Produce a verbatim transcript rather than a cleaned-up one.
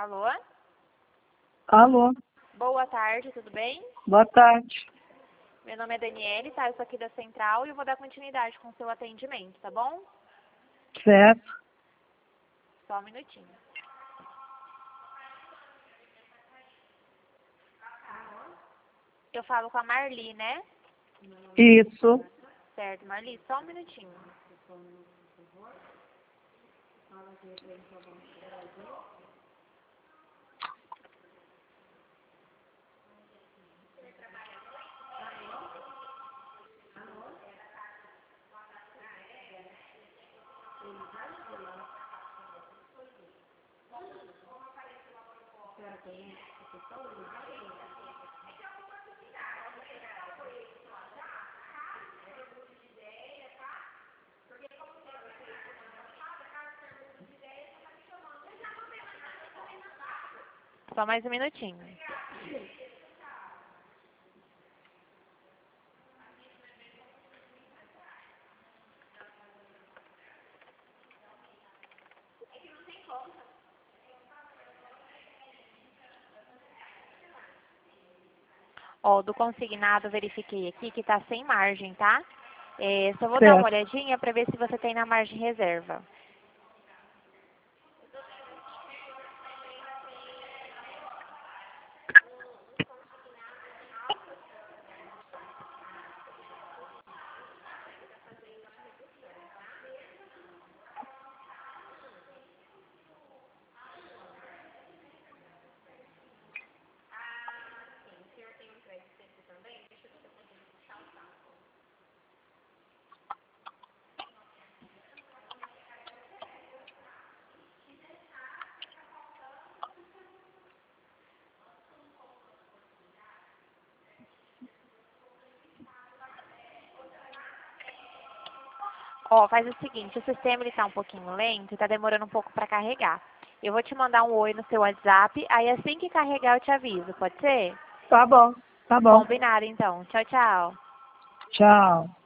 Alô? Alô, Boa tarde, tudo bem? boa tarde. Meu nome é Daniele, tá? Eu sou aqui da Central e eu vou dar continuidade com o seu atendimento, tá bom? Certo, Só um minutinho. Eu falo com a Marli, né? isso. Certo, Marli, só um minutinho. Só mais um minutinho. Ó, do consignado, verifiquei aqui que tá sem margem, tá? É, só vou dar uma Certo. olhadinha para ver se você tem na margem reserva. Ó, faz o seguinte, o sistema ele tá um pouquinho lento e tá demorando um pouco para carregar. Eu vou te mandar um oi no seu WhatsApp, aí assim que carregar eu te aviso, pode ser? Tá bom, tá bom. Combinado então. Tchau, tchau. Tchau.